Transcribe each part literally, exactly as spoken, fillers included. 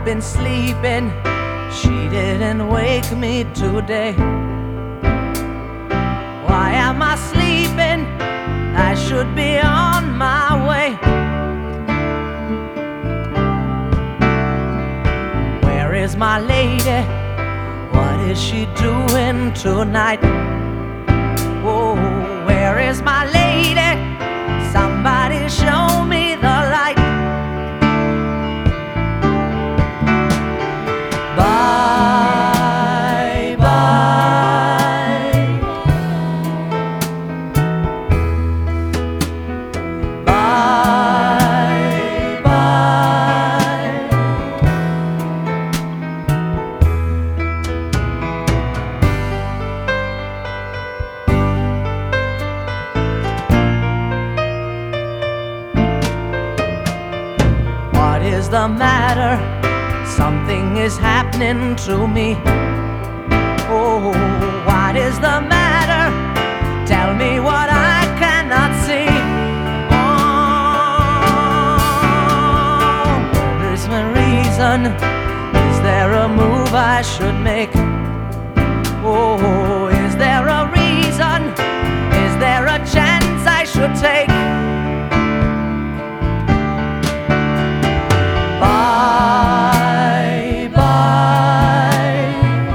have been sleeping, she didn't wake me today. Why am I sleeping? I should be on my way. Where is my lady? What is she doing tonight? Oh, where is my lady? Somebody show me the light. Bye, bye. Bye, bye. What is the matter? Something is happening to me. Oh, what is the matter? Tell me what I cannot see. Oh, what is my reason? Is there a move I should make? Oh, is there a reason? Is there a chance I should take? Bye, bye.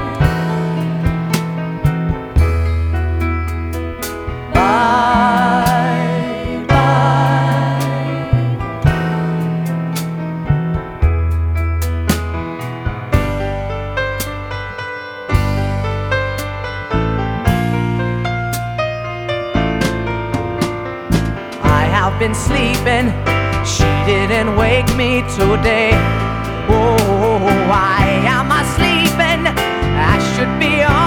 Bye, bye. I have been sleeping, she didn't wake me today. Oh, why am I sleeping? I should be on